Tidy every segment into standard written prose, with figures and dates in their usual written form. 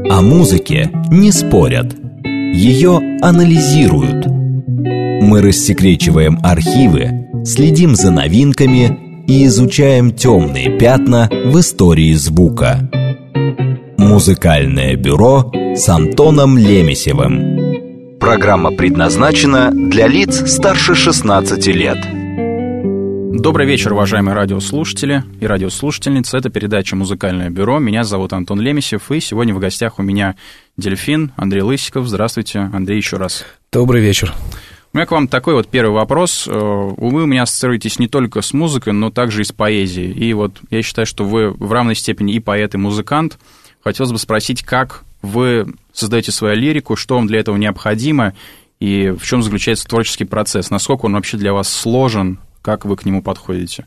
О музыке не спорят, ее анализируют. Мы рассекречиваем архивы, следим за новинками и изучаем темные пятна в истории звука. Музыкальное бюро с Антоном Лемесевым. Программа предназначена для лиц старше 16 лет. Добрый вечер, уважаемые радиослушатели и радиослушательницы. Это передача «Музыкальное бюро». Меня зовут Антон Лемесев, и сегодня в гостях у меня дельфин Андрей Лысиков. Здравствуйте, Андрей, еще раз. Добрый вечер. У меня к вам такой вот первый вопрос. Вы у меня ассоциируетесь не только с музыкой, но также и с поэзией. И вот я считаю, что вы в равной степени и поэт, и музыкант. Хотелось бы спросить, как вы создаете свою лирику, что вам для этого необходимо, и в чем заключается творческий процесс, насколько он вообще для вас сложен, как вы к нему подходите?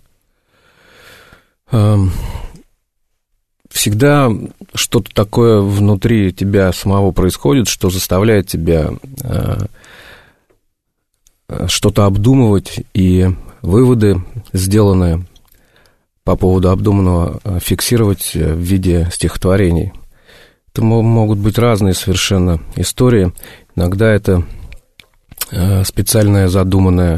Всегда что-то такое внутри тебя самого происходит, что заставляет тебя что-то обдумывать, и выводы, сделанные по поводу обдуманного, фиксировать в виде стихотворений. Это могут быть разные совершенно истории. Иногда это специальное задуманное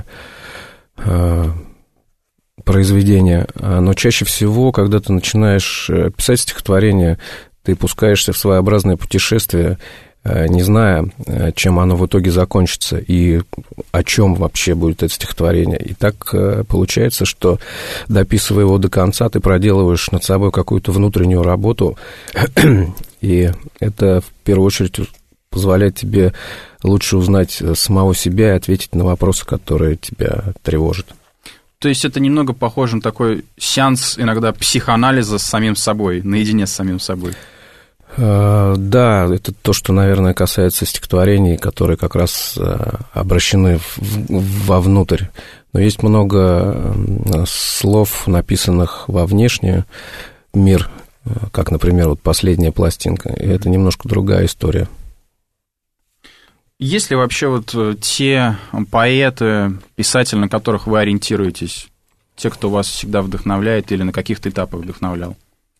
произведение, но чаще всего, когда ты начинаешь писать стихотворение, ты пускаешься в своеобразное путешествие, не зная, чем оно в итоге закончится и о чем вообще будет это стихотворение. И так получается, что, дописывая его до конца, ты проделываешь над собой какую-то внутреннюю работу, и это, в первую очередь, позволяет тебе лучше узнать самого себя и ответить на вопросы, которые тебя тревожат. То есть это немного похоже на такой сеанс иногда психоанализа с самим собой, наедине с самим собой. Да, это то, что, наверное, касается стихотворений, которые как раз обращены вовнутрь. Но есть много слов, написанных во внешний мир, как, например, вот последняя пластинка, и это немножко другая история. Есть ли вообще вот те поэты, писатели, на которых вы ориентируетесь, те, кто вас всегда вдохновляет или на каких-то этапах вдохновлял?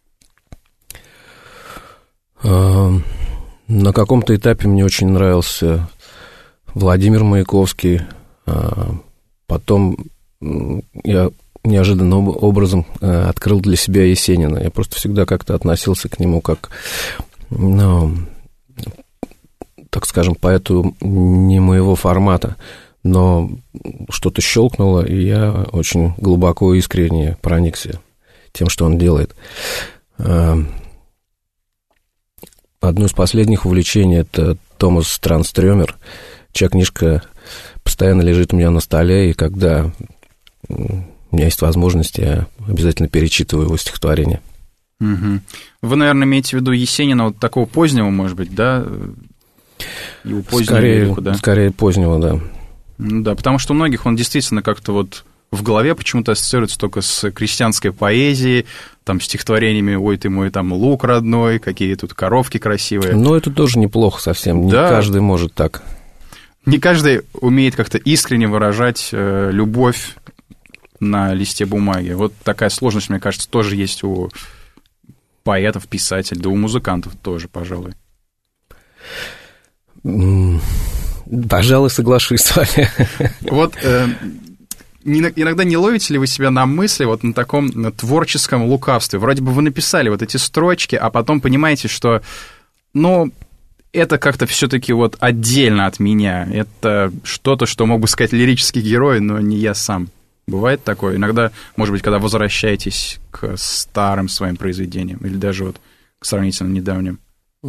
На каком-то этапе мне очень нравился Владимир Маяковский. Потом я неожиданным образом открыл для себя Есенина. Я просто всегда как-то относился к нему как, так скажем, поэту не моего формата, но что-то щелкнуло, и я очень глубоко и искренне проникся тем, что он делает. Одно из последних увлечений – это Томас Транстрёмер, чья книжка постоянно лежит у меня на столе, и когда у меня есть возможность, я обязательно перечитываю его стихотворение. Угу. Вы, наверное, имеете в виду Есенина вот такого позднего, может быть, да? Его позднюю лирику, да? Скорее позднего, да. Ну да, потому что у многих он действительно как-то вот в голове почему-то ассоциируется только с крестьянской поэзией, там, стихотворениями «Ой, ты мой там лук родной», какие тут коровки красивые. Но это тоже неплохо совсем, да. Не каждый может так. Не каждый умеет как-то искренне выражать любовь на листе бумаги. Вот такая сложность, мне кажется, тоже есть у поэтов, писателей, да у музыкантов тоже, пожалуй. Пожалуй, соглашусь с вами. Вот иногда не ловите ли вы себя на мысли вот на таком творческом лукавстве? Вроде бы вы написали вот эти строчки, а потом понимаете, что, это как-то все-таки вот отдельно от меня. Это что-то, что мог бы сказать лирический герой, но не я сам. Бывает такое? Иногда, может быть, когда возвращаетесь к старым своим произведениям или даже вот к сравнительно недавним.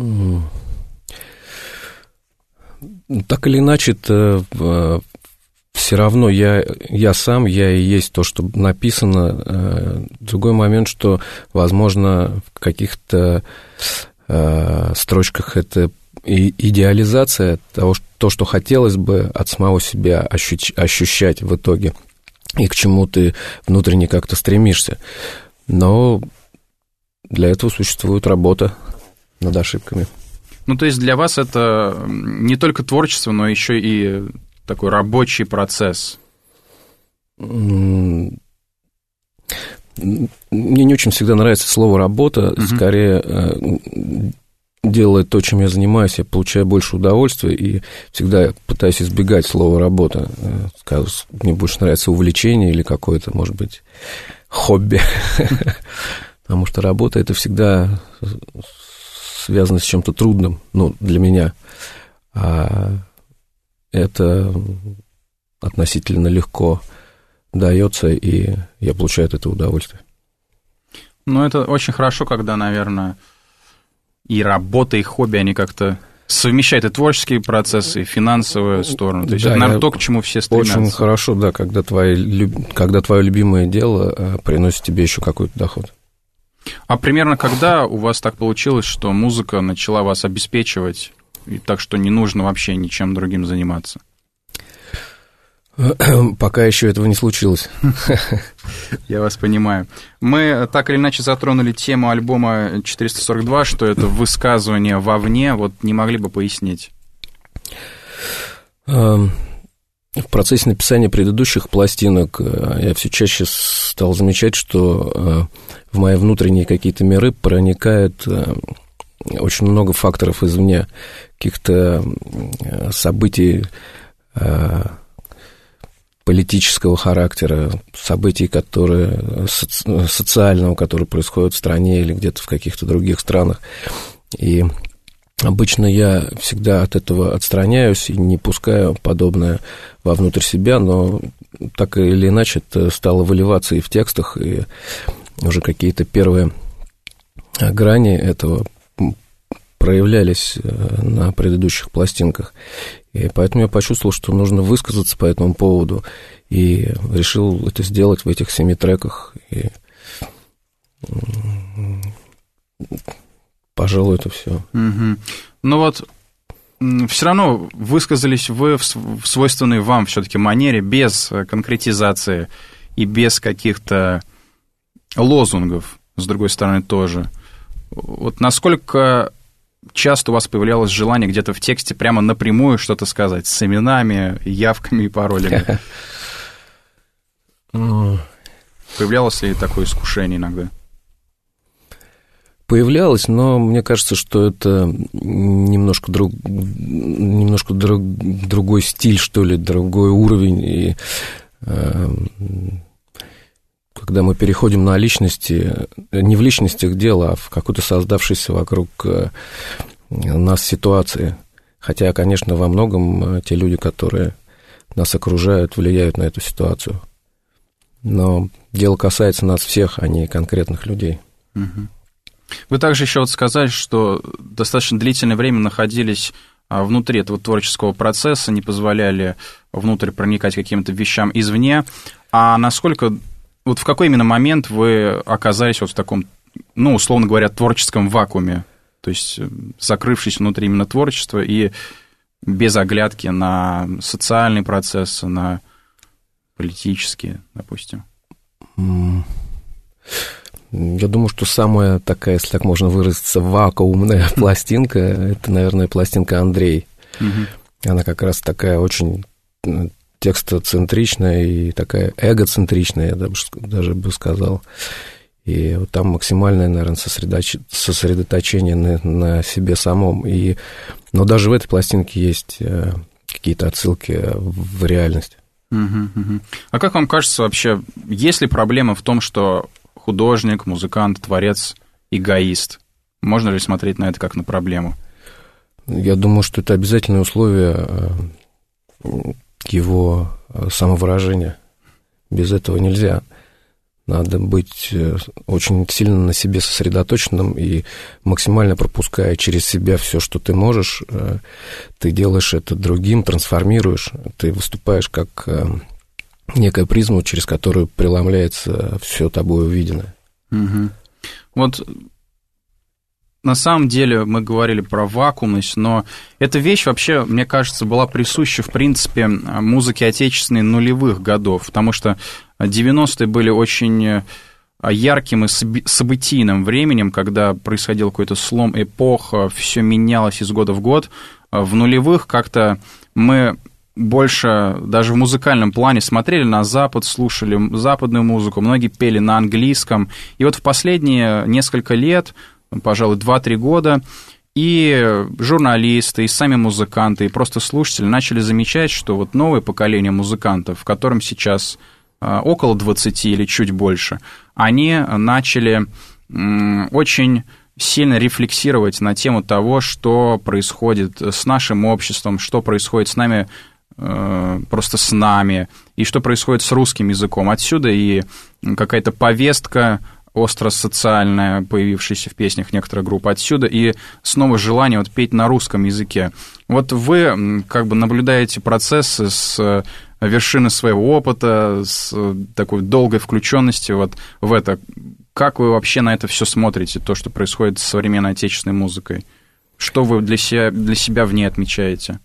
Так или иначе, это все равно я сам, я и есть то, что написано. Другой момент, что, возможно, в каких-то строчках это идеализация того, что хотелось бы от самого себя ощущать в итоге, и к чему ты внутренне как-то стремишься. Но для этого существует работа над ошибками. То есть для вас это не только творчество, но еще и такой рабочий процесс? Мне не очень всегда нравится слово «работа», скорее делая то, чем я занимаюсь, я получаю больше удовольствия и всегда пытаюсь избегать слова «работа». Мне больше нравится увлечение или какое-то, может быть, хобби. Потому что работа – это всегда связано с чем-то трудным, ну, для меня. А это относительно легко дается, и я получаю от этого удовольствие. Ну, это очень хорошо, когда, наверное, и работа, и хобби, они как-то совмещают и творческие процессы, и финансовую сторону. То есть да, это, наверное, то, к чему все стремятся. Очень хорошо, да, когда твое любимое дело приносит тебе еще какой-то доход. А примерно когда у вас так получилось, что музыка начала вас обеспечивать, и так что не нужно вообще ничем другим заниматься? Пока еще этого не случилось. Я вас понимаю. Мы так или иначе затронули тему альбома 442, что это высказывание вовне. Вот не могли бы пояснить? В процессе написания предыдущих пластинок я все чаще стал замечать, что в мои внутренние какие-то миры проникает очень много факторов извне, каких-то событий политического характера, событий, которые социального, которые происходят в стране или где-то в каких-то других странах. И обычно я всегда от этого отстраняюсь и не пускаю подобное вовнутрь себя, но так или иначе это стало выливаться и в текстах, и уже какие-то первые грани этого проявлялись на предыдущих пластинках. И поэтому я почувствовал, что нужно высказаться по этому поводу, и решил это сделать в этих 7 треках. И, пожалуй, это все. Угу. Ну вот, все равно высказались вы в свойственной вам все-таки манере, без конкретизации и без каких-то лозунгов, с другой стороны, тоже. Вот насколько часто у вас появлялось желание где-то в тексте прямо напрямую что-то сказать, с именами, явками и паролями? Появлялось ли такое искушение иногда? Появлялось, но мне кажется, что это немножко другой стиль, что ли, другой уровень. И когда мы переходим на личности, не в личностях дело, а в какую-то создавшуюся вокруг нас ситуации. Хотя, конечно, во многом те люди, которые нас окружают, влияют на эту ситуацию. Но дело касается нас всех, а не конкретных людей. Вы также еще вот сказали, что достаточно длительное время находились внутри этого творческого процесса, не позволяли внутрь проникать каким-то вещам извне. А насколько... Вот в какой именно момент вы оказались вот в таком, ну, условно говоря, творческом вакууме? То есть закрывшись внутри именно творчества и без оглядки на социальные процессы, на политические, допустим? Я думаю, что самая такая, если так можно выразиться, вакуумная пластинка, это, наверное, пластинка «Андрей». Она как раз такая очень текстоцентричная и такая эгоцентричная, я даже бы сказал. И вот там максимальное, наверное, сосредоточение на себе самом. Но даже в этой пластинке есть какие-то отсылки в реальность. А как вам кажется вообще, есть ли проблема в том, что художник, музыкант, творец, эгоист? Можно ли смотреть на это как на проблему? Я думаю, что это обязательное условие его самовыражения. Без этого нельзя. Надо быть очень сильно на себе сосредоточенным и максимально пропуская через себя все, что ты можешь. Ты делаешь это другим, трансформируешь. Ты выступаешь как некая призма, через которую преломляется все тобой увиденное. Вот на самом деле мы говорили про вакуумность, но эта вещь вообще, мне кажется, была присуща, в принципе, музыке отечественной нулевых годов, потому что 90-е были очень ярким и событийным временем, когда происходил какой-то слом эпох, все менялось из года в год. В нулевых как-то мы больше даже в музыкальном плане смотрели на Запад, слушали западную музыку, многие пели на английском. И вот в последние несколько лет, пожалуй, 2-3 года, и журналисты, и сами музыканты, и просто слушатели начали замечать, что вот новое поколение музыкантов, в котором сейчас около 20 или чуть больше, они начали очень сильно рефлексировать на тему того, что происходит с нашим обществом, что происходит с нами, просто с нами, и что происходит с русским языком. Отсюда и какая-то повестка остро-социальная, появившаяся в песнях некоторых групп, отсюда и снова желание вот петь на русском языке. Вот вы как бы наблюдаете процессы с вершины своего опыта, с такой долгой включенностью вот в это. Как вы вообще на это все смотрите, то, что происходит с современной отечественной музыкой? Что вы для себя в ней отмечаете?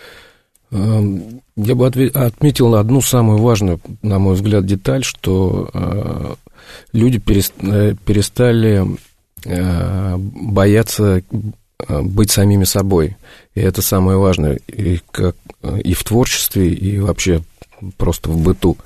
Я бы отметил одну самую важную, на мой взгляд, деталь, что люди перестали бояться быть самими собой. И это самое важное и в творчестве, и вообще просто в быту.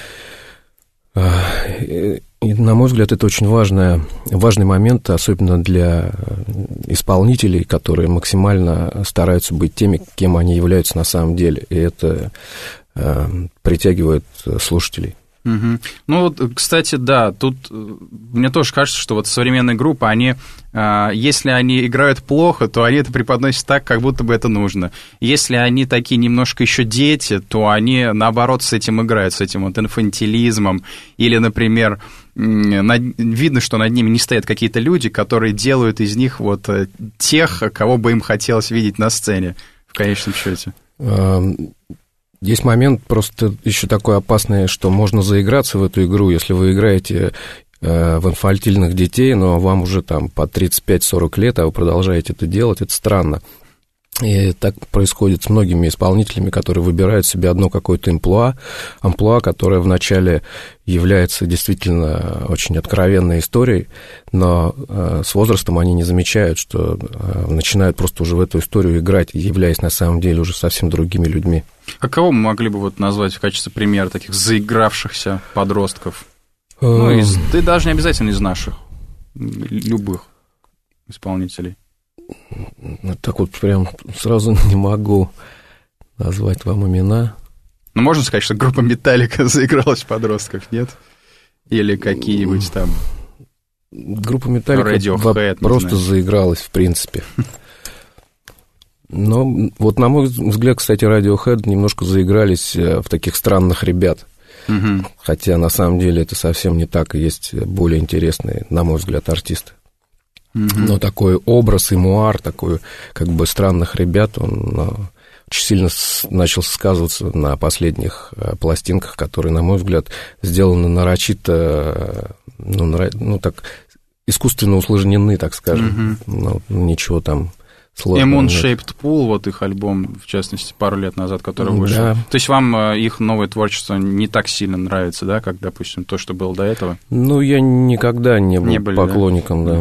И, на мой взгляд, это очень важный момент, особенно для исполнителей, которые максимально стараются быть теми, кем они являются на самом деле. И это притягивает слушателей. Угу. Ну, вот, кстати, да, тут мне тоже кажется, что вот современные группы, они, если они играют плохо, то они это преподносят так, как будто бы это нужно. Если они такие немножко еще дети, то они, наоборот, с этим играют, с этим вот инфантилизмом. Или, например, видно, что над ними не стоят какие-то люди, которые делают из них вот тех, кого бы им хотелось видеть на сцене, в конечном счете. Есть момент просто еще такой опасный, что можно заиграться в эту игру, если вы играете в инфантильных детей, но вам уже там по 35-40 лет, а вы продолжаете это делать, это странно. И так происходит с многими исполнителями, которые выбирают себе одно какое-то амплуа, которое вначале является действительно очень откровенной историей, но с возрастом они не замечают, что начинают просто уже в эту историю играть, являясь на самом деле уже совсем другими людьми. А кого мы могли бы вот назвать в качестве примера таких заигравшихся подростков? Ну, ты даже не обязательно из наших, любых исполнителей. Так вот прям сразу не могу назвать вам имена. Ну, можно сказать, что группа Металлика заигралась в подростков, нет? Или какие-нибудь там... Группа Металлика просто заигралась, в принципе. Но вот, на мой взгляд, кстати, Radiohead немножко заигрались в таких странных ребят. Угу. Хотя, на самом деле, это совсем не так, и есть более интересные, на мой взгляд, артисты. Но такой образ и муар, такой как бы странных ребят, он очень сильно начал сказываться на последних пластинках, которые, на мой взгляд, сделаны нарочито, так, искусственно усложнены, так скажем. Но ничего там сложного нет. Moon-Shaped Pool, вот их альбом, в частности, пару лет назад, который вышел. Да. То есть вам их новое творчество не так сильно нравится, да, как, допустим, то, что было до этого? Ну, я никогда не был поклонником, да.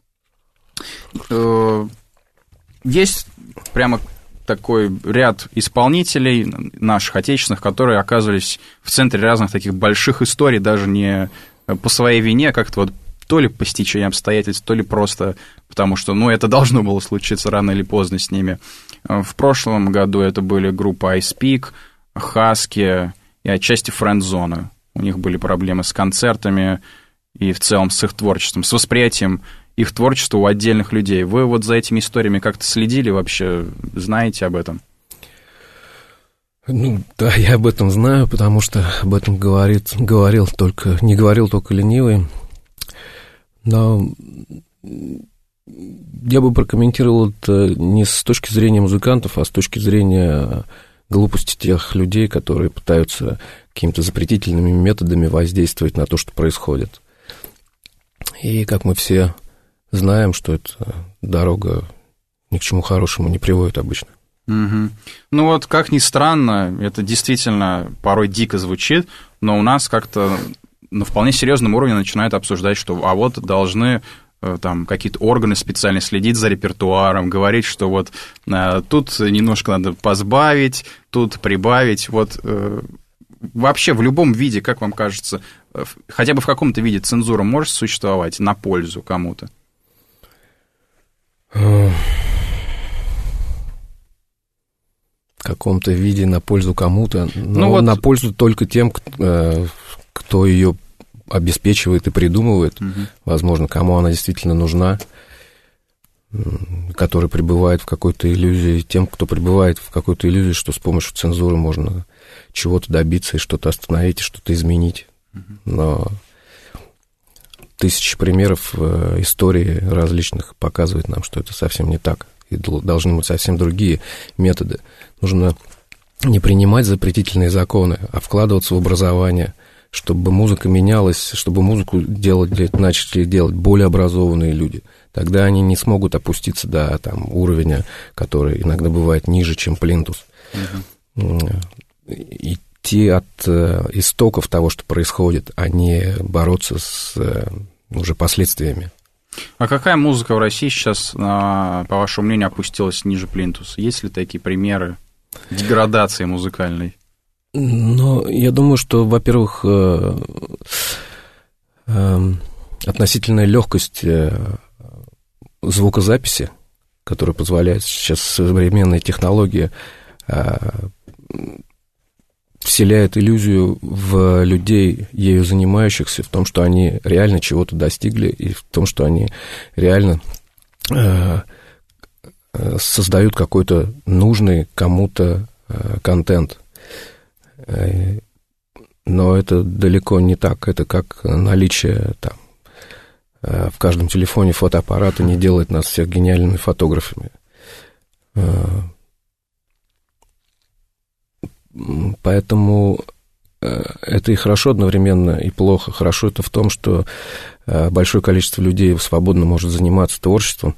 Есть прямо такой ряд исполнителей наших отечественных, которые оказывались в центре разных таких больших историй, даже не по своей вине, как-то вот то ли по стечению обстоятельств, то ли просто потому что, это должно было случиться рано или поздно с ними. В прошлом году это были группа Ice Peak, Husky и отчасти Friendzone. У них были проблемы с концертами и в целом с их творчеством, с восприятием их творчества у отдельных людей. Вы вот за этими историями как-то следили вообще? Знаете об этом? Да, я об этом знаю, потому что об этом не говорил только ленивый. Но я бы прокомментировал это не с точки зрения музыкантов, а с точки зрения глупости тех людей, которые пытаются какими-то запретительными методами воздействовать на то, что происходит. И как мы все знаем, что эта дорога ни к чему хорошему не приводит обычно. Угу. Ну вот, как ни странно, это действительно порой дико звучит, но у нас как-то на вполне серьезном уровне начинают обсуждать, что вот должны там какие-то органы специально следить за репертуаром, говорить, что вот тут немножко надо позбавить, тут прибавить. Вот вообще в любом виде, как вам кажется, хотя бы в каком-то виде цензура может существовать на пользу кому-то? В каком-то виде на пользу кому-то, но на пользу только тем, кто ее обеспечивает и придумывает, возможно, кому она действительно нужна, который пребывает в какой-то иллюзии, тем, кто пребывает в какой-то иллюзии, что с помощью цензуры можно чего-то добиться и что-то остановить, и что-то изменить. Но тысячи примеров истории различных показывают нам, что это совсем не так, и должны быть совсем другие методы. Нужно не принимать запретительные законы, а вкладываться в образование, чтобы музыка менялась, чтобы музыку начали делать более образованные люди. Тогда они не смогут опуститься до уровня, который иногда бывает ниже, чем плинтус. Идти от истоков того, что происходит, а не бороться с уже последствиями. А какая музыка в России сейчас, по вашему мнению, опустилась ниже плинтуса? Есть ли такие примеры деградации музыкальной? Ну, я думаю, что, во-первых, относительная легкость звукозаписи, которая позволяет сейчас современные технологии, вселяет иллюзию в людей, ею занимающихся, в том, что они реально чего-то достигли, и в том, что они реально создают какой-то нужный кому-то контент. Но это далеко не так. Это как наличие в каждом телефоне фотоаппарата не делает нас всех гениальными фотографами. Поэтому это и хорошо одновременно, и плохо. Хорошо это в том, что большое количество людей свободно может заниматься творчеством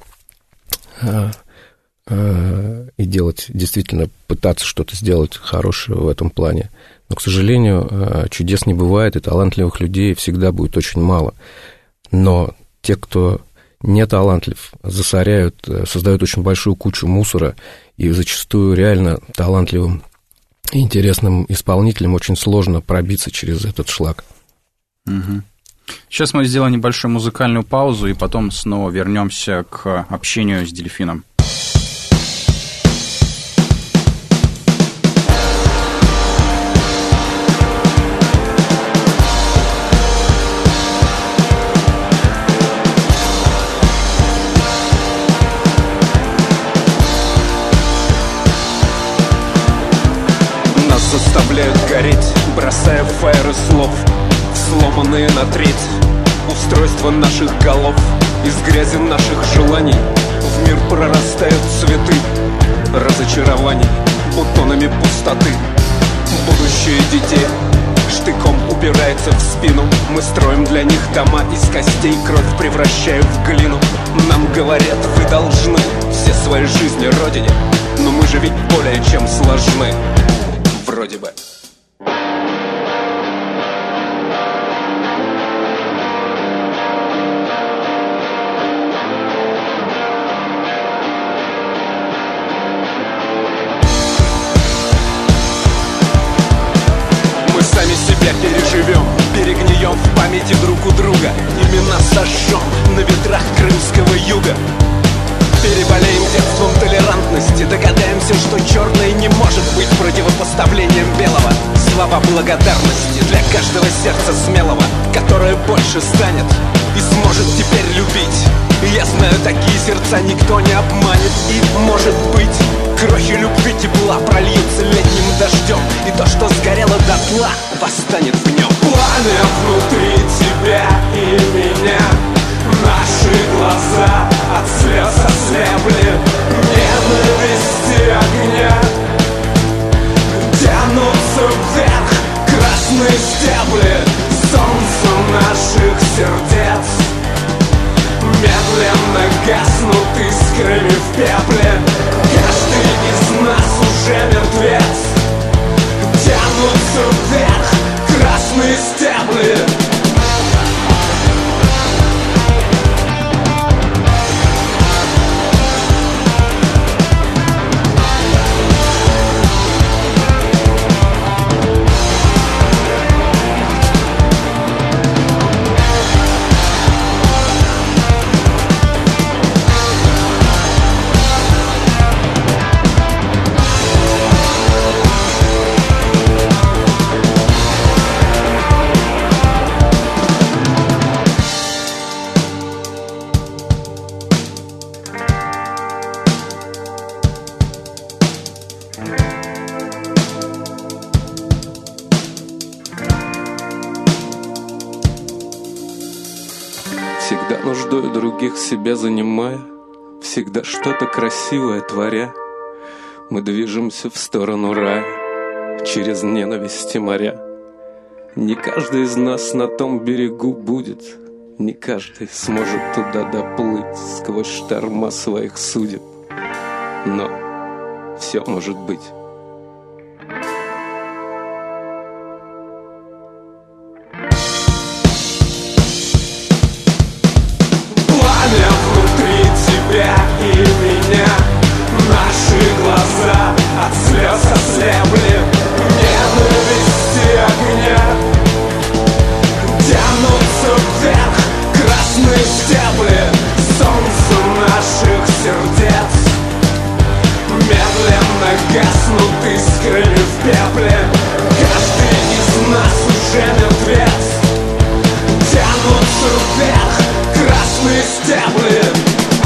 и делать, действительно пытаться что-то сделать хорошее в этом плане. Но, к сожалению, чудес не бывает, и талантливых людей всегда будет очень мало. Но те, кто не талантлив, засоряют, создают очень большую кучу мусора, и зачастую реально талантливым и интересным исполнителям очень сложно пробиться через этот шлак. Угу. Сейчас мы сделаем небольшую музыкальную паузу, и потом снова вернемся к общению с дельфином. Заставляют гореть, бросая фаеры слов, сломанные на треть устройства наших голов. Из грязи наших желаний в мир прорастают цветы разочарований, бутонами пустоты. Будущее детей штыком упирается в спину. Мы строим для них дома из костей, кровь превращая в глину. Нам говорят, вы должны все свои жизни родине, но мы же ведь более чем сложны. Вроде бы. Мы сами себя переживем, перегнием в памяти друг у друга. Имена сожжем на ветрах крымского юга. Переболеем детством толерантности, догадаемся, что черное не может быть противопоставлением белого. Слова благодарности для каждого сердца смелого, которое больше станет и сможет теперь любить. Я знаю, такие сердца никто не обманет. И, может быть, крохи любви тепла прольются летним дождем, и то, что сгорело дотла, восстанет в нем. Пламя внутри тебя и меня, наши глаза от слез ослепли, ненависти огня тянутся вверх красные стебли. Солнце наших сердец медленно гаснут искрами в пепле. Каждый из нас уже мертвец. Тянутся вверх красные стебли. них себя занимая, всегда что-то красивое творя, мы движемся в сторону рая через ненависть и моря. Не каждый из нас на том берегу будет, не каждый сможет туда доплыть сквозь шторма своих судеб. Но все может быть. Пламя внутри тебя и меня, наши глаза от слез ослепли, ненависти огня тянутся вверх красные стебли, солнце наших сердец медленно гаснут искры в пепле. Каждый из нас уже мертвец, тянутся вверх красные стебли.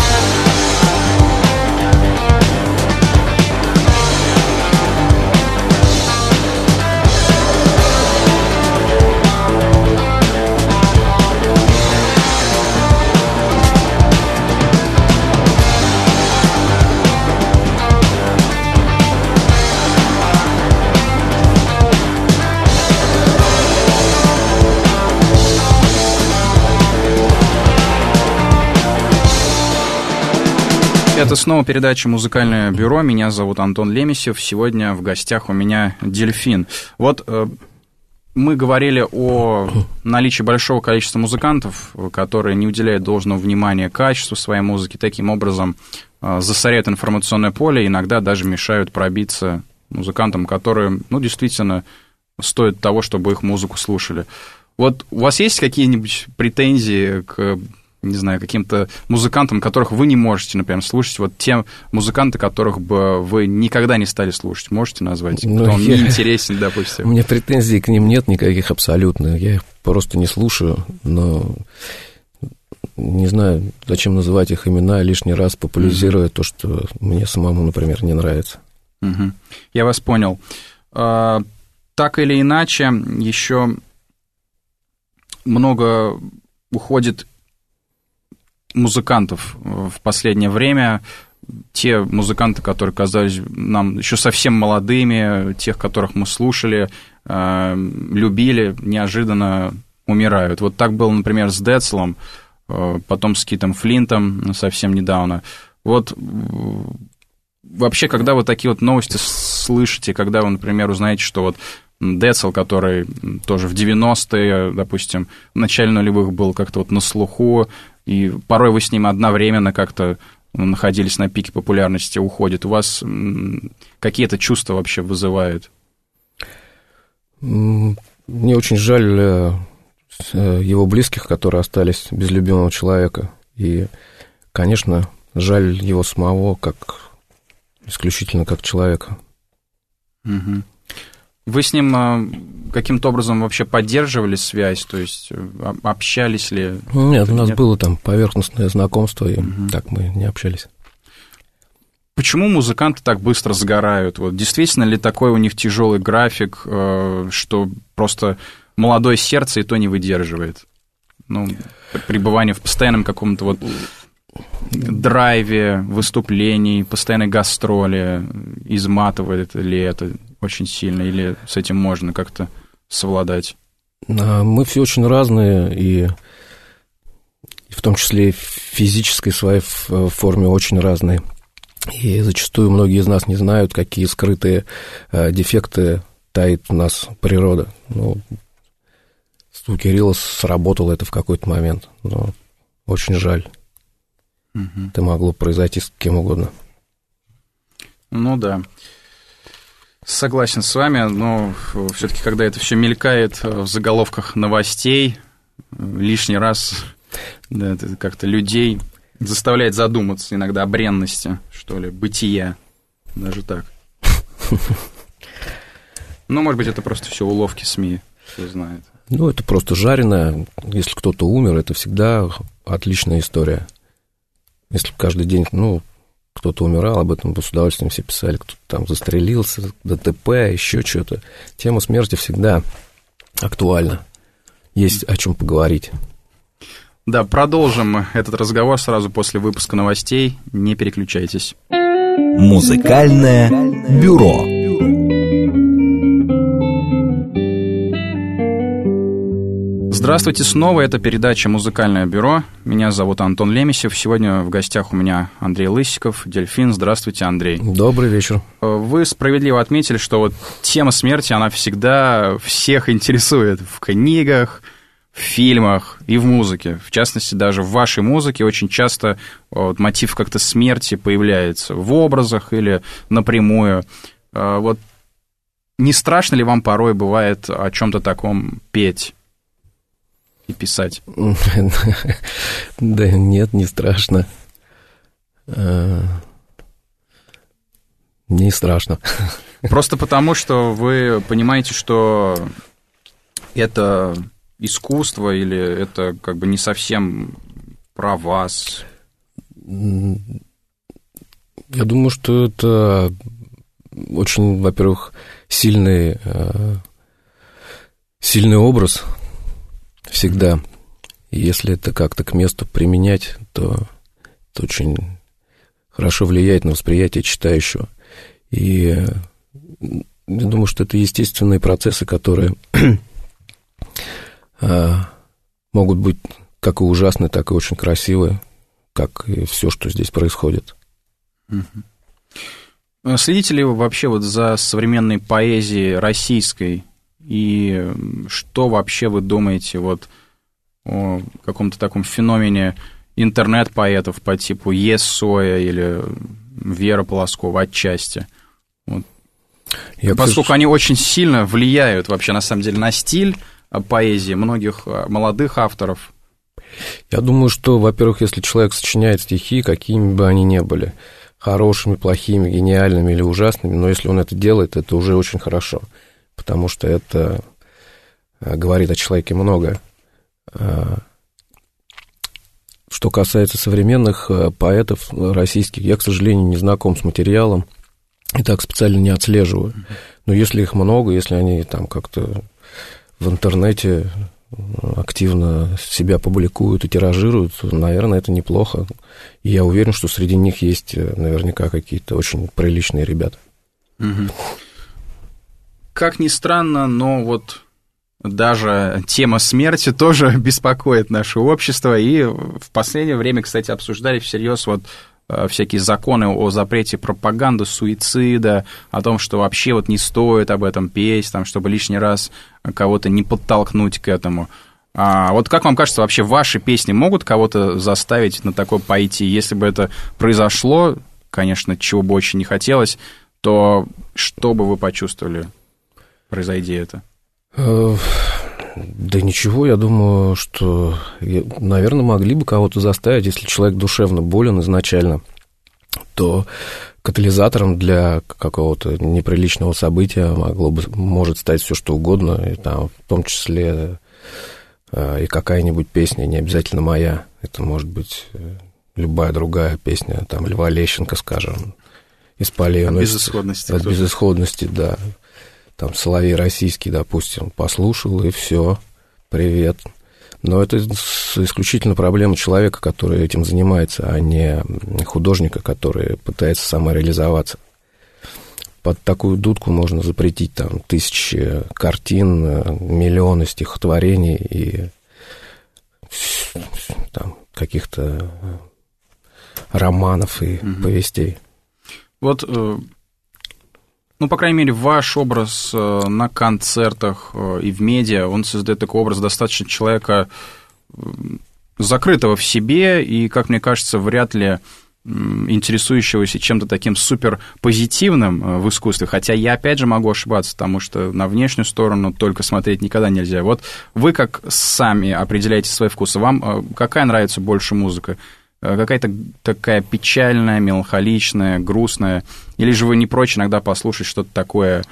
Это снова передача «Музыкальное бюро». Меня зовут Антон Лемесев. Сегодня в гостях у меня Дельфин. Вот мы говорили о наличии большого количества музыкантов, которые не уделяют должного внимания качеству своей музыки, таким образом засоряют информационное поле, иногда даже мешают пробиться музыкантам, которые, ну, действительно стоят того, чтобы их музыку слушали. Вот у вас есть какие-нибудь претензии к, не знаю, каким-то музыкантам, которых вы не можете, например, слушать? Вот те музыканты, которых бы вы никогда не стали слушать, можете назвать? Кто вам не интересен, допустим? У меня претензий к ним нет никаких абсолютно. Я их просто не слушаю, но не знаю, зачем называть их имена, лишний раз популяризируя то, что мне самому, например, не нравится. Я вас понял. Так или иначе, еще много уходит музыкантов в последнее время. Те музыканты, которые казались нам еще совсем молодыми, тех, которых мы слушали, любили, неожиданно умирают. Вот так было, например, с Децлом, потом с Китом Флинтом совсем недавно. Вот вообще, когда вы такие вот новости слышите, когда вы, например, узнаете, что вот Децл, который тоже в 90-е, допустим, в начале нулевых был как-то вот на слуху, и порой вы с ним одновременно как-то находились на пике популярности, уходит. У вас какие-то чувства вообще вызывает? Мне очень жаль его близких, которые остались без любимого человека. И, конечно, жаль его самого, исключительно как человека. Угу. Вы с ним каким-то образом вообще поддерживали связь? То есть общались ли? Нет, у нас было там поверхностное знакомство, и так мы не общались. Почему музыканты так быстро сгорают? Вот действительно ли такой у них тяжелый график, что просто молодое сердце и то не выдерживает? Ну, пребывание в постоянном каком-то вот драйве, выступлений, постоянной гастроли, изматывает ли это очень сильно, или с этим можно как-то совладать? Мы все очень разные, и в том числе и в физической своей форме очень разные. И зачастую многие из нас не знают, какие скрытые дефекты таит у нас природа. Ну, у Кирилла сработало это в какой-то момент, но очень жаль. Это могло произойти с кем угодно. Ну да. Согласен с вами, но все-таки, когда это все мелькает в заголовках новостей, лишний раз да, это как-то людей заставляет задуматься иногда о бренности, что ли, бытия. Даже так. Ну, может быть, это просто все уловки СМИ, кто знает. Ну, это просто жареное. Если кто-то умер, это всегда отличная история. Если бы каждый день, кто-то умирал, об этом бы с удовольствием все писали, кто-то там застрелился, ДТП, еще что-то. Тема смерти всегда актуальна. Есть о чем поговорить. Да, продолжим этот разговор сразу после выпуска новостей. Не переключайтесь. Музыкальное бюро. Здравствуйте снова, это передача «Музыкальное бюро». Меня зовут Антон Лемесев. Сегодня в гостях у меня Андрей Лысиков, Дельфин. Здравствуйте, Андрей. Добрый вечер. Вы справедливо отметили, что вот тема смерти, она всегда всех интересует в книгах, в фильмах и в музыке. В частности, даже в вашей музыке очень часто вот мотив как-то смерти появляется в образах или напрямую. Вот не страшно ли вам порой бывает о чем-то таком петь и писать? Да нет, не страшно. Не страшно. Просто потому, что вы понимаете, что это искусство или это как бы не совсем про вас? Я думаю, что это очень, во-первых, сильный образ всегда. И если это как-то к месту применять, то это очень хорошо влияет на восприятие читающего. И я думаю, что это естественные процессы, которые могут быть как и ужасны, так и очень красивые, как и все, что здесь происходит. Следите ли вы вообще вот за современной поэзией российской? И что вообще вы думаете вот о каком-то таком феномене интернет-поэтов по типу Ессоя или Веры Полоскова отчасти? Вот. Поскольку они очень сильно влияют вообще, на самом деле, на стиль поэзии многих молодых авторов. Я думаю, что, во-первых, если человек сочиняет стихи, какими бы они ни были, хорошими, плохими, гениальными или ужасными, но если он это делает, это уже очень хорошо, потому что это говорит о человеке многое. Что касается современных поэтов российских, я, к сожалению, не знаком с материалом и так специально не отслеживаю. Но если их много, если они там как-то в интернете активно себя публикуют и тиражируют, то, наверное, это неплохо. И я уверен, что среди них есть наверняка какие-то очень приличные ребята. Как ни странно, но вот даже тема смерти тоже беспокоит наше общество. И в последнее время, кстати, обсуждали всерьез вот всякие законы о запрете пропаганды суицида, о том, что вообще вот не стоит об этом петь, там, чтобы лишний раз кого-то не подтолкнуть к этому. Вот как вам кажется, вообще ваши песни могут кого-то заставить на такое пойти? Если бы это произошло, конечно, чего бы очень не хотелось, то что бы вы почувствовали, произойдя это? Да ничего, я думаю, что, наверное, могли бы кого-то заставить, если человек душевно болен изначально, то катализатором для какого-то неприличного события может стать все что угодно, и там, в том числе и какая-нибудь песня, не обязательно моя, это может быть любая другая песня, там, Льва Лещенко, скажем, из полей. От безысходности. От безысходности, да. Там Соловей Российский, допустим, послушал, и все, привет. Но это исключительно проблема человека, который этим занимается, а не художника, который пытается самореализоваться. Под такую дудку можно запретить там тысячи картин, миллионы стихотворений и там каких-то романов и повестей. Вот... Ну, по крайней мере, ваш образ на концертах и в медиа, он создает такой образ достаточно человека закрытого в себе и, как мне кажется, вряд ли интересующегося чем-то таким супер позитивным в искусстве. Хотя я, опять же, могу ошибаться, потому что на внешнюю сторону только смотреть никогда нельзя. Вот вы как сами определяете свои вкусы? Вам какая нравится больше музыка? Какая-то такая печальная, меланхоличная, грустная? Или же вы не прочь иногда послушать что-то такое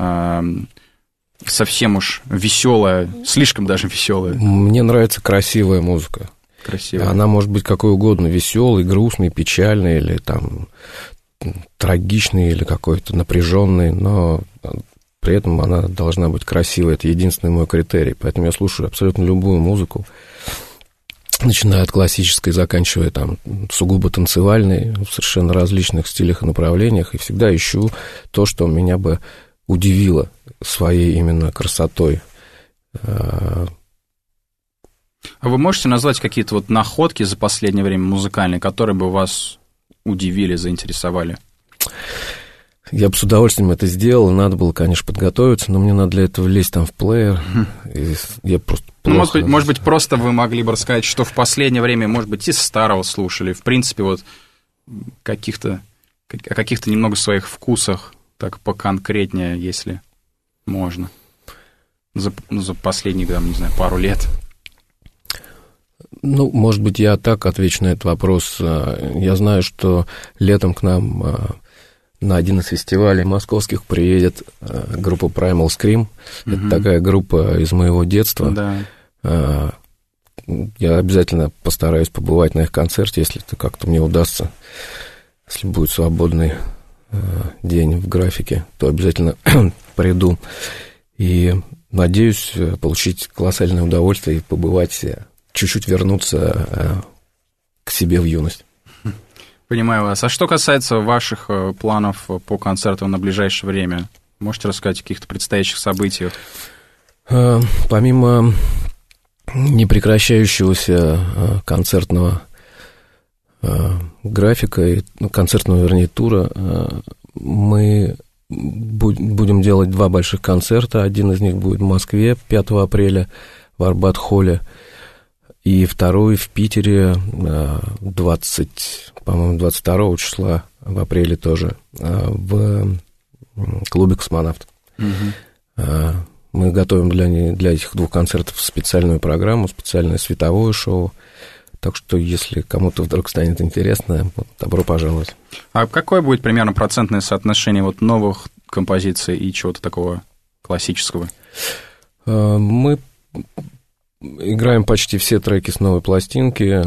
совсем уж веселое, слишком даже веселое? Мне нравится красивая музыка. Красивая. Она может быть какой угодно, веселой, грустной, печальной, или там трагичной, или какой-то напряженной, но при этом она должна быть красивой. Это единственный мой критерий. Поэтому я слушаю абсолютно любую музыку. начиная от классической, заканчивая там сугубо танцевальной, в совершенно различных стилях и направлениях, и всегда ищу то, что меня бы удивило своей именно красотой. А вы можете назвать какие-то вот находки за последнее время музыкальные, которые бы вас удивили, заинтересовали? Я бы с удовольствием это сделал, надо было, конечно, подготовиться, но мне надо для этого лезть там в плеер, и я просто плохо... может быть, просто вы могли бы рассказать, что в последнее время, может быть, из старого слушали, в принципе, вот о каких-то немного своих вкусах, так поконкретнее, если можно, за последние, там, не знаю, пару лет. Ну, может быть, я так отвечу на этот вопрос. Я знаю, что летом к нам... На один из фестивалей московских приедет группа Primal Scream. Это такая группа из моего детства. Да. Я обязательно постараюсь побывать на их концерте, если это как-то мне удастся. Если будет свободный день в графике, то обязательно приду. И надеюсь получить колоссальное удовольствие и побывать, чуть-чуть вернуться к себе в юность. Понимаю вас. А что касается ваших планов по концерту на ближайшее время, можете рассказать о каких-то предстоящих событиях? Помимо непрекращающегося концертного графика, концертного, вернее, тура, мы будем делать 2 больших концерта. Один из них будет в Москве 5 апреля в Арбат-холле, и второй в Питере 22 числа в апреле тоже в клубе «Космонавт». Мы готовим для этих 2 концертов специальную программу, специальное световое шоу. Так что, если кому-то вдруг станет интересно, добро пожаловать. А какое будет примерно процентное соотношение вот новых композиций и чего-то такого классического? Мы играем почти все треки с новой пластинки,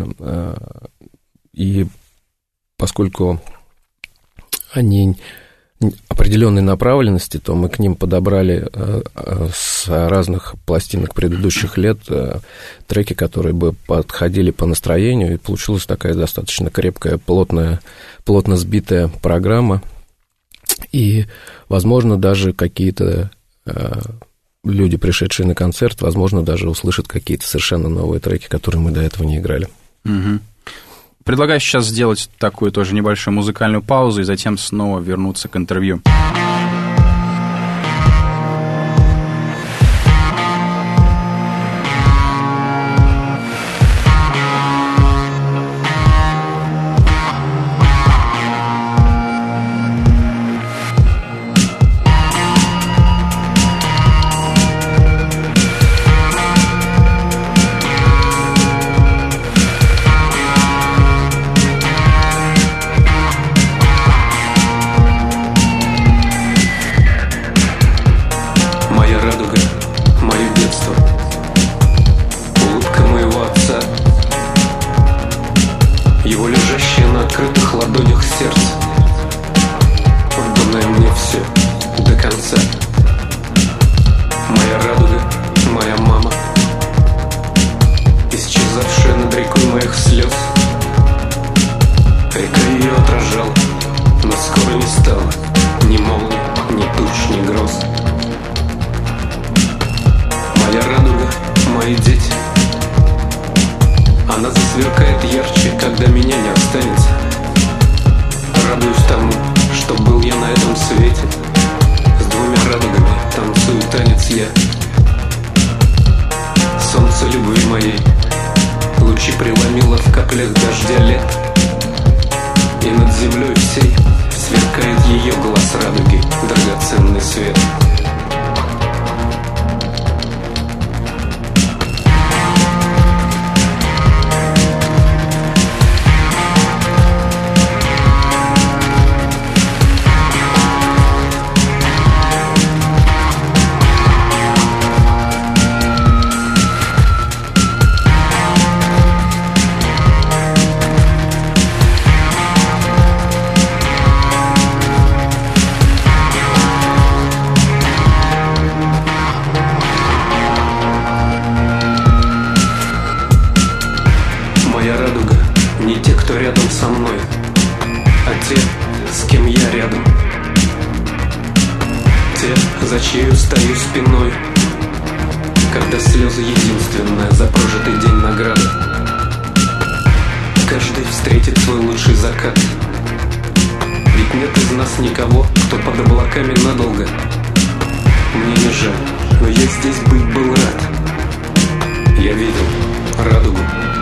и поскольку они определенной направленности, то мы к ним подобрали с разных пластинок предыдущих лет треки, которые бы подходили по настроению, и получилась такая достаточно крепкая, плотно сбитая программа, и, возможно, даже какие-то люди, пришедшие на концерт, возможно, даже услышат какие-то совершенно новые треки, которые мы до этого не играли. Угу. Предлагаю сейчас сделать такую тоже небольшую музыкальную паузу и затем снова вернуться к интервью. я рядом. Те, за чьей стою спиной, когда слезы единственная за прожитый день награда. Каждый встретит свой лучший закат. Ведь нет из нас никого, кто под облаками надолго. Мне не жаль, но я здесь быть был рад. Я видел радугу.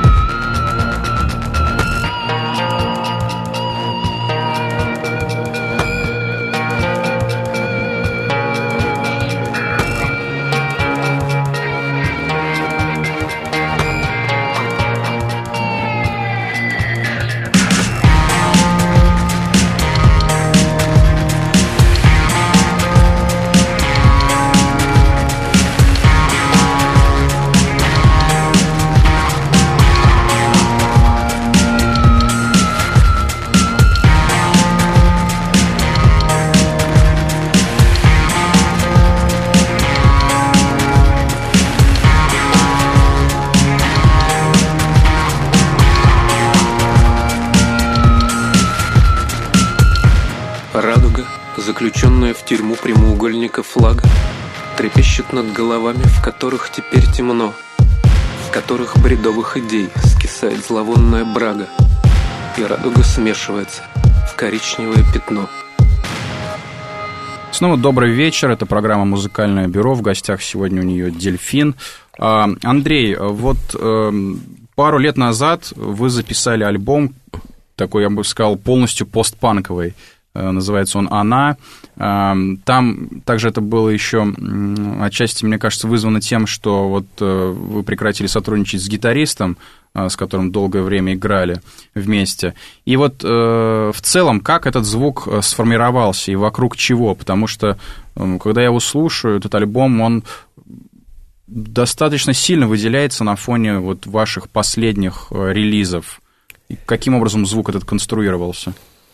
Заключенная в тюрьму прямоугольника флага, трепещет над головами, в которых теперь темно, в которых бредовых идей скисает зловонная брага, и радуга смешивается в коричневое пятно. Снова добрый вечер, это программа «Музыкальное бюро», в гостях сегодня у нее Дельфин. Андрей, вот пару лет назад вы записали альбом, такой, я бы сказал, полностью постпанковый. Называется он «Она». Там также это было еще отчасти, мне кажется, вызвано тем, что вот вы прекратили сотрудничать с гитаристом, с которым долгое время играли вместе. И вот в целом, как этот звук сформировался и вокруг чего? Потому что, когда я его слушаю, этот альбом, он достаточно сильно выделяется на фоне вот ваших последних релизов. И каким образом звук этот конструировался?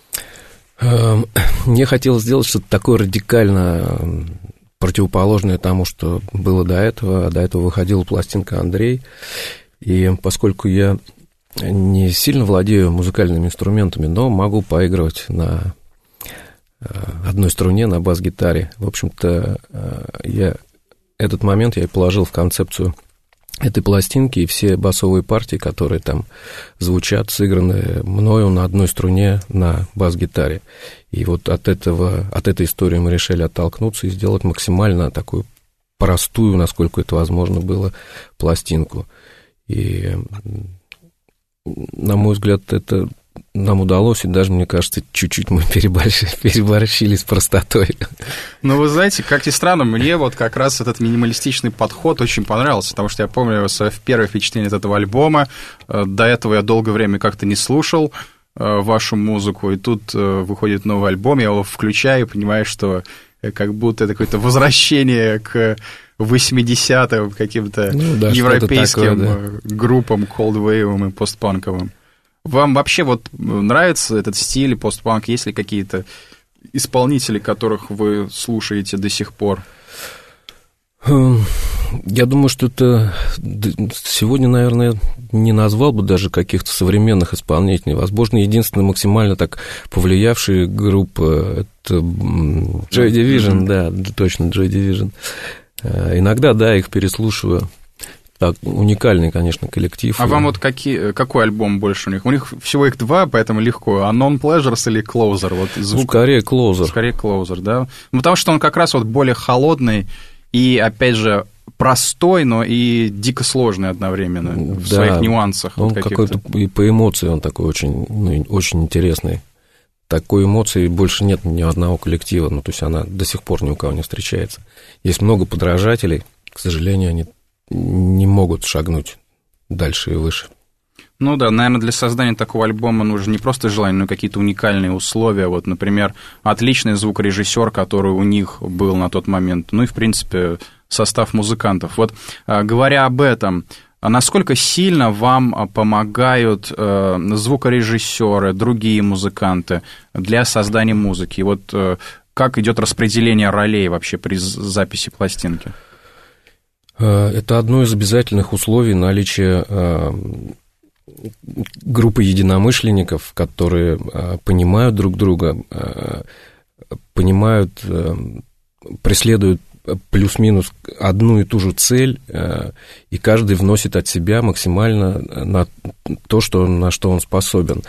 Мне хотелось сделать что-то такое радикально противоположное тому, что было до этого. До этого выходила пластинка «Андрей». И поскольку я не сильно владею музыкальными инструментами, но могу поигрывать на одной струне, на бас-гитаре, в общем-то, этот момент я положил в концепцию этой пластинки, и все басовые партии, которые там звучат, сыграны мною на одной струне на бас-гитаре. И вот от этой истории мы решили оттолкнуться и сделать максимально такую простую, насколько это возможно было, пластинку. И, на мой взгляд, это нам удалось, и даже, мне кажется, чуть-чуть мы переборщили с простотой. Ну, вы знаете, как ни странно, мне вот как раз этот минималистичный подход очень понравился, потому что я помню свое первое впечатление от этого альбома. До этого я долгое время как-то не слушал вашу музыку, и тут выходит новый альбом, я его включаю и понимаю, что как будто это какое-то возвращение к 80-м каким-то европейским группам, колдвейвым и постпанковым. Вам вообще вот нравится этот стиль постпанк? Есть ли какие-то исполнители, которых вы слушаете до сих пор? Я думаю, что это сегодня, наверное, не назвал бы даже каких-то современных исполнителей. Возможно, единственная максимально так повлиявшая группа — это Joy Division, да, точно, Joy Division. Иногда, да, их переслушиваю. Так, уникальный, конечно, коллектив. А вам вот какой альбом больше у них? У них всего их два, поэтому легко. А Non-Pleasures или Closer? Вот звук... Скорее Closer. Скорее Closer, да. Ну, потому что он как раз вот более холодный и, опять же, простой, но и дико сложный одновременно в своих нюансах. Он вот какой-то и по эмоции он такой очень, очень интересный. Такой эмоции больше нет ни одного коллектива. Ну, то есть она до сих пор ни у кого не встречается. Есть много подражателей. К сожалению, они не могут шагнуть дальше и выше. Ну да, наверное, для создания такого альбома нужно не просто желание, но и какие-то уникальные условия. Вот, например, отличный звукорежиссер, который у них был на тот момент. Ну и, в принципе, состав музыкантов. Вот, говоря об этом, насколько сильно вам помогают звукорежиссеры, другие музыканты для создания музыки? И вот как идет распределение ролей вообще при записи пластинки? Это одно из обязательных условий наличия группа единомышленников, которые понимают друг друга, понимают, преследуют плюс-минус одну и ту же цель, и каждый вносит от себя максимально на то, на что он способен.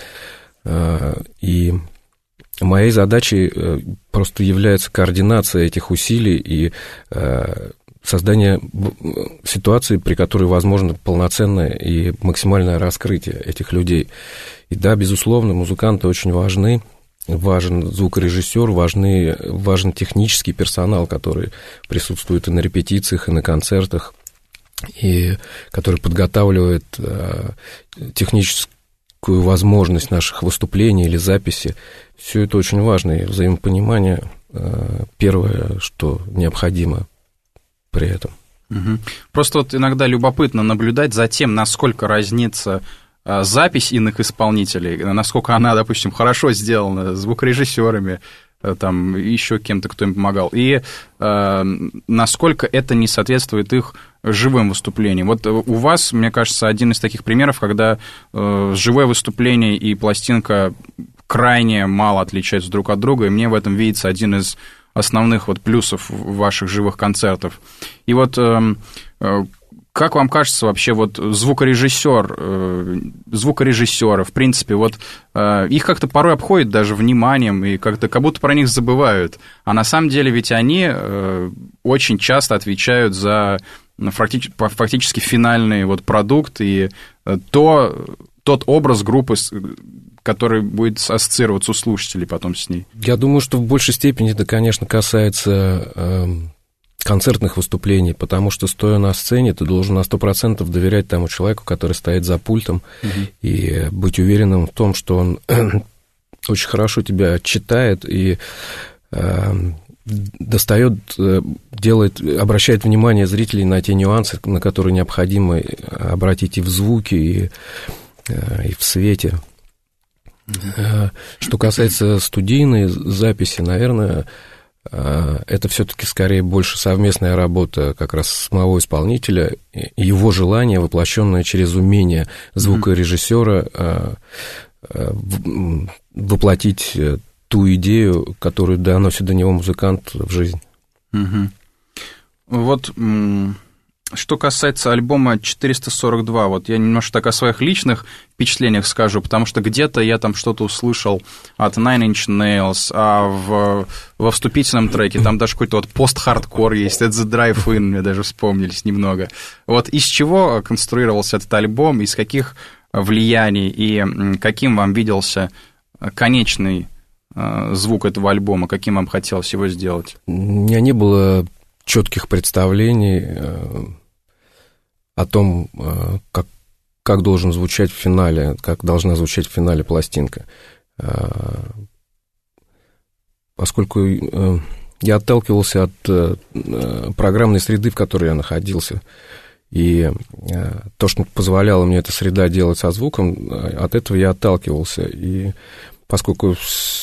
И моей задачей просто является координация этих усилий и создание ситуации, при которой возможно полноценное и максимальное раскрытие этих людей. И да, безусловно, музыканты очень важны. Важен звукорежиссер, важен технический персонал, который присутствует и на репетициях, и на концертах, и который подготавливает техническую возможность наших выступлений или записи. Все это очень важно, и взаимопонимание первое, что необходимо при этом. Угу. Просто вот иногда любопытно наблюдать за тем, насколько разнится запись иных исполнителей, насколько она, допустим, хорошо сделана звукорежиссерами, там еще кем-то, кто им помогал, и насколько это не соответствует их живым выступлениям. Вот у вас, мне кажется, один из таких примеров, когда живое выступление и пластинка крайне мало отличаются друг от друга, и мне в этом видится один из основных вот плюсов ваших живых концертов. И вот как вам кажется вообще вот звукорежиссеры, в принципе, вот их как-то порой обходят даже вниманием и как будто про них забывают, а на самом деле ведь они очень часто отвечают за фактически финальный вот продукт и тот образ группы, который будет ассоциироваться у слушателей потом с ней. Я думаю, что в большей степени это, конечно, касается концертных выступлений, потому что, стоя на сцене, ты должен на 100% доверять тому человеку, который стоит за пультом, и быть уверенным в том, что он очень хорошо тебя читает и достает, обращает внимание зрителей на те нюансы, на которые необходимо обратить и в звуке, и в свете. Что касается студийной записи, наверное, это все-таки скорее больше совместная работа как раз самого исполнителя, его желание, воплощенное через умение звукорежиссера воплотить ту идею, которую доносит до него музыкант в жизнь. Вот что касается альбома 442, вот я немножко так о своих личных впечатлениях скажу, потому что где-то я там что-то услышал от Nine Inch Nails, а во вступительном треке там даже какой-то вот пост-хардкор есть, At the Drive-In, мне даже вспомнились немного. Вот из чего конструировался этот альбом, из каких влияний и каким вам виделся конечный звук этого альбома, каким вам хотелось его сделать? У меня не было четких представлений о том, как должен звучать в финале, как должна звучать в финале пластинка. Поскольку я отталкивался от программной среды, в которой я находился, и то, что позволяло мне эта среда делать со звуком, от этого я отталкивался. И поскольку,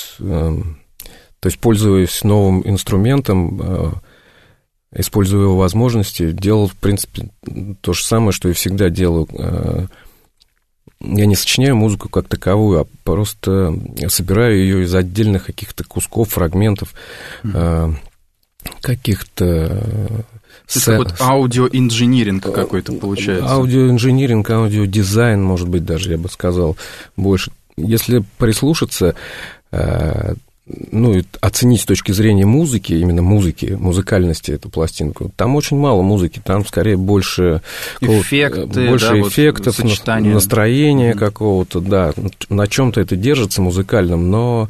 пользуясь новым инструментом, используя его возможности, делал, в принципе, то же самое, что и всегда делаю. Я не сочиняю музыку как таковую, а просто собираю ее из отдельных каких-то кусков, фрагментов, каких-то... Это вот аудиоинжиниринг какой-то получается. Аудиоинжиниринг, аудиодизайн, может быть, даже, я бы сказал, больше. Если прислушаться... и оценить с точки зрения музыки, именно музыкальности эту пластинку, там очень мало музыки, там скорее больше эффектов, настроения какого-то, да, на чем-то это держится музыкальном, но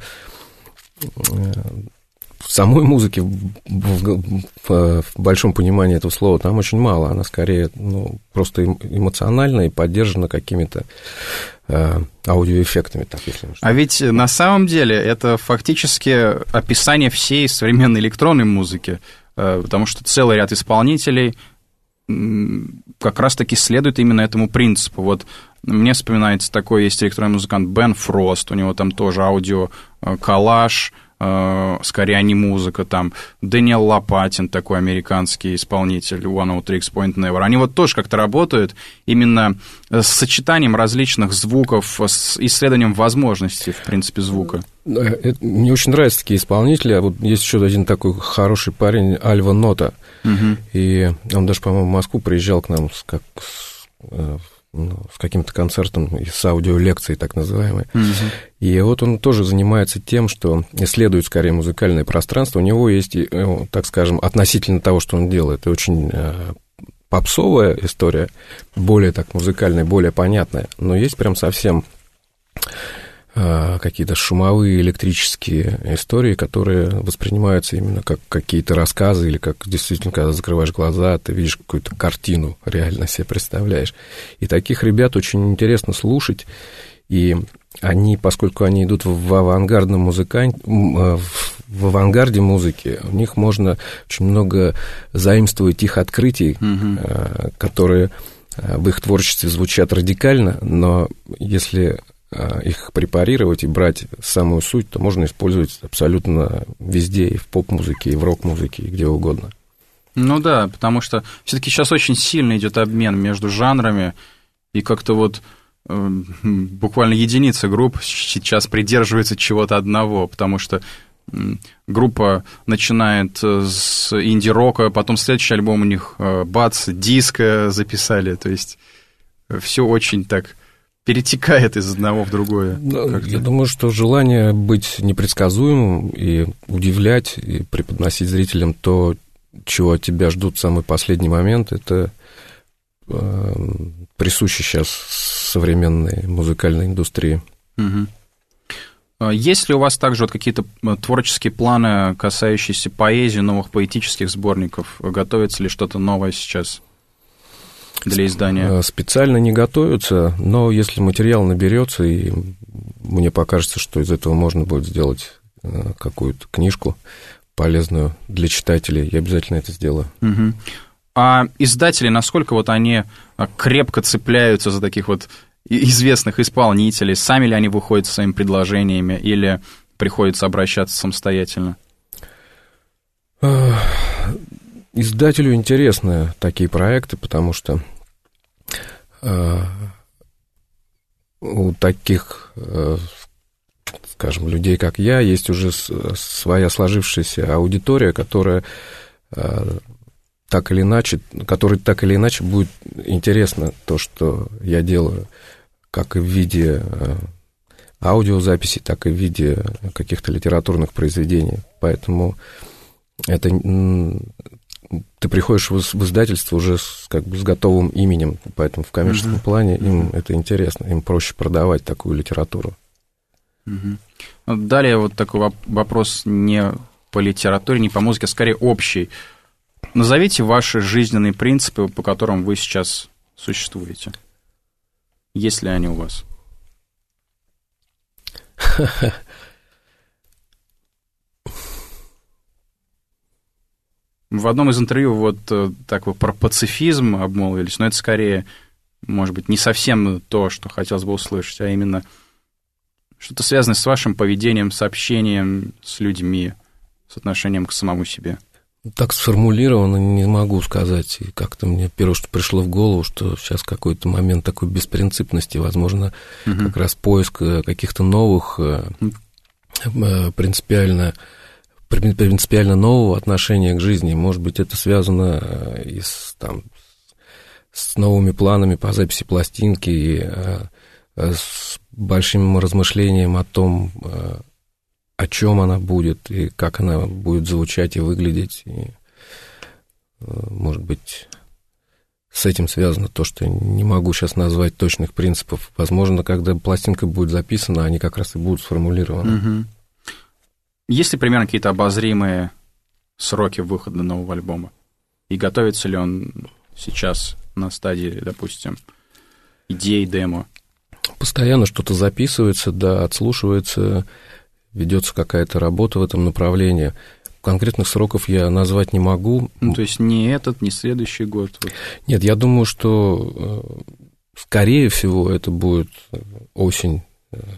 в самой музыке, в большом понимании этого слова, там очень мало, она скорее просто эмоциональна и поддержана какими-то аудиоэффектами. Так, если можно. А ведь на самом деле это фактически описание всей современной электронной музыки, потому что целый ряд исполнителей как раз-таки следует именно этому принципу. Вот мне вспоминается такой есть электронный музыкант Бен Фрост, у него там тоже аудиоколлаж, скорее анимузыка, там Дэниел Лопатин, такой американский исполнитель, One Out Tricks Point Never, они вот тоже как-то работают именно с сочетанием различных звуков, с исследованием возможностей, в принципе, звука. Мне очень нравятся такие исполнители. Вот есть еще один такой хороший парень, Альва Нота, и он даже, по-моему, в Москву приезжал к нам с каким-то концертом, с аудиолекцией так называемой. И вот он тоже занимается тем, что исследует скорее музыкальное пространство. У него есть, так скажем, относительно того, что он делает, очень попсовая история, более так музыкальная, более понятная, но есть прям совсем какие-то шумовые электрические истории, которые воспринимаются именно как какие-то рассказы, или как действительно, когда закрываешь глаза, ты видишь какую-то картину, реально себе представляешь. И таких ребят очень интересно слушать, и они, поскольку они идут в авангарде музыки, у них можно очень много заимствовать их открытий, которые в их творчестве звучат радикально, но если их препарировать и брать самую суть, то можно использовать абсолютно везде, и в поп-музыке, и в рок-музыке, и где угодно. Ну да, потому что все-таки сейчас очень сильно идет обмен между жанрами, и как-то вот буквально единицы групп сейчас придерживаются чего-то одного, потому что группа начинает с инди-рока, потом следующий альбом у них бац, диско записали, то есть все очень так перетекает из одного в другое. Я думаю, что желание быть непредсказуемым и удивлять, и преподносить зрителям то, чего от тебя ждут в самый последний момент, это присуще сейчас современной музыкальной индустрии. Есть ли у вас также вот какие-то творческие планы, касающиеся поэзии, новых поэтических сборников? Готовится ли что-то новое сейчас для издания? Специально не готовятся, но если материал наберется, и мне покажется, что из этого можно будет сделать какую-то книжку полезную для читателей, я обязательно это сделаю. А издатели, насколько вот они крепко цепляются за таких вот известных исполнителей? Сами ли они выходят со своими предложениями или приходится обращаться самостоятельно? Издателю интересны такие проекты, потому что у таких, скажем, людей, как я, есть уже своя сложившаяся аудитория, которая так или иначе, которой так или иначе будет интересно то, что я делаю, как и в виде аудиозаписи, так и в виде каких-то литературных произведений. Поэтому это ты приходишь в издательство уже с готовым именем, поэтому в коммерческом плане им это интересно, им проще продавать такую литературу. Далее вот такой вопрос не по литературе, не по музыке, а скорее общий. Назовите ваши жизненные принципы, по которым вы сейчас существуете. Есть ли они у вас? В одном из интервью вот так вы про пацифизм обмолвились, но это скорее, может быть, не совсем то, что хотелось бы услышать, а именно что-то связанное с вашим поведением, с общением с людьми, с отношением к самому себе. Так сформулировано не могу сказать. И как-то мне первое, что пришло в голову, что сейчас какой-то момент такой беспринципности, возможно, как раз поиск каких-то новых, принципиально нового отношения к жизни. Может быть, это связано и с новыми планами по записи пластинки, и с большим размышлением о том, о чем она будет, и как она будет звучать и выглядеть. И, может быть, с этим связано то, что я не могу сейчас назвать точных принципов. Возможно, когда пластинка будет записана, они как раз и будут сформулированы. Есть ли примерно какие-то обозримые сроки выхода нового альбома? И готовится ли он сейчас на стадии, допустим, идей, демо? Постоянно что-то записывается, да, отслушивается, ведется какая-то работа в этом направлении. Конкретных сроков я назвать не могу. Ну, то есть не этот, не следующий год? Нет, я думаю, что, скорее всего, это будет осень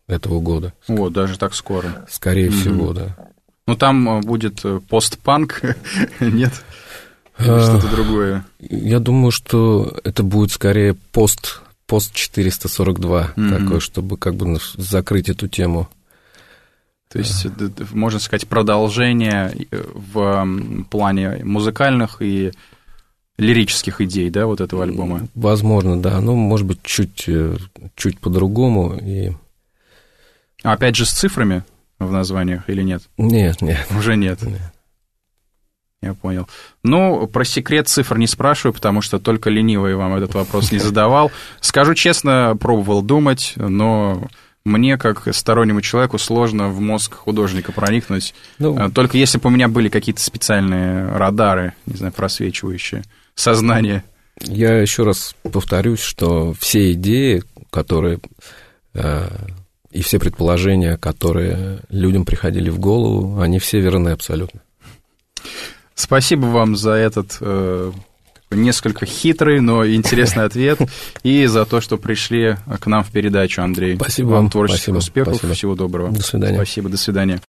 этого года. О, даже так скоро. Скорее всего, да. Ну, там будет постпанк, нет? Или что-то другое? Я думаю, что это будет скорее пост 442, такой, чтобы как бы закрыть эту тему. То есть, можно сказать, продолжение в плане музыкальных и лирических идей, да, вот этого альбома? Возможно, да. Ну, может быть, чуть по-другому. И... Опять же, с цифрами в названиях или нет? Нет. Уже нет. Я понял. Ну, про секрет цифр не спрашиваю, потому что только ленивый вам этот вопрос не задавал. Скажу честно, пробовал думать, но мне, как стороннему человеку, сложно в мозг художника проникнуть. Только если бы у меня были какие-то специальные радары, не знаю, просвечивающие сознание. Я еще раз повторюсь, что все идеи, которые... и все предположения, которые людям приходили в голову, они все верны абсолютно. Спасибо вам за этот несколько хитрый, но интересный ответ, и за то, что пришли к нам в передачу, Андрей. Спасибо вам. Творческих успехов, спасибо. Всего доброго. До свидания. Спасибо, до свидания.